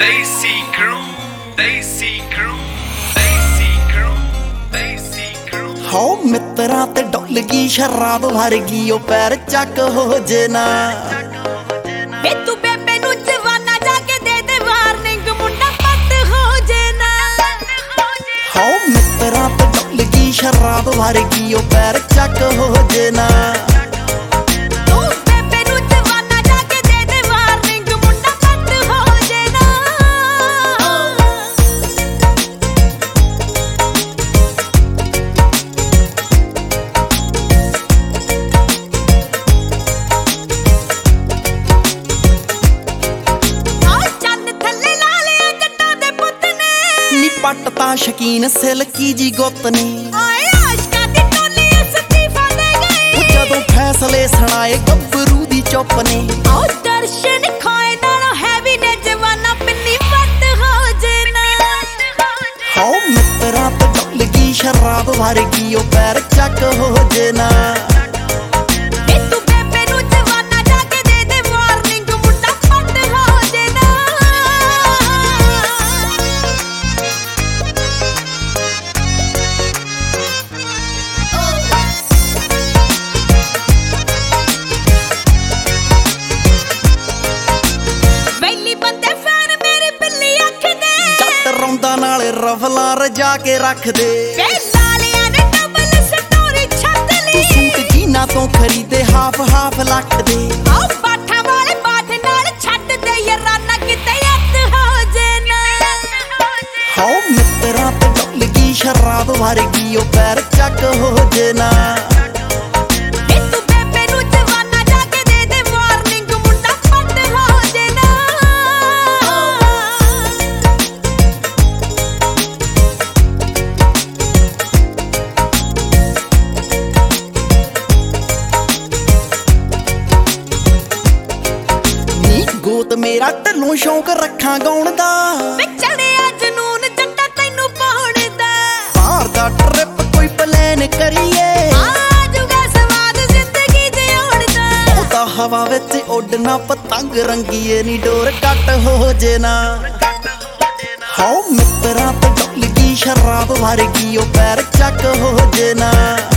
Desi Crew, Desi Crew, Desi Crew, Desi Crew। हो मित्रा ते डुल गई शराब भर गई ओ पैर चक हो जेना वे तू बेबे नु जवाना जाके दे दे वार्निंग मुंडा पत हो जेना। हो मित्रा ते डुल गई शराब भर गई ओ पैर चक हो जेना तू बेबे नु जवाना जाके दे दे वार्निंग मुंडा पत हो जेना। पटता शकीन सिल्की जी गुत ने जदों फैसले सुनाए गब्बरू दी चुप ने दर्शन खाए नालों हैवी ने जवाना पिन्नी वट हो जेना। हो मित्रा ते डुल गई शराब भर गई ओ पैर चक हो जेना नाल रफला रजा के रख दे सूट जीना तो खरीदे हाफ हाफ लख दे हो मित्रा ते डुल गई शराब भर गई ओ पैर चक हो जेना गोत मेरा ढलों शौक रखा गाउण दा चढ़िया जनून जट्टा तैनू पाउण दा बाहर दा ट्रिप कोई प्लान करिए आजूगा स्वाद जिंदगी जिउण दा ओ तां हवा विच उड़ना पतंग रंगीए नी डोर कट हो जेना हो मित्रा ते डुल गई शराब भर गई ओ पैर चक हो जेना।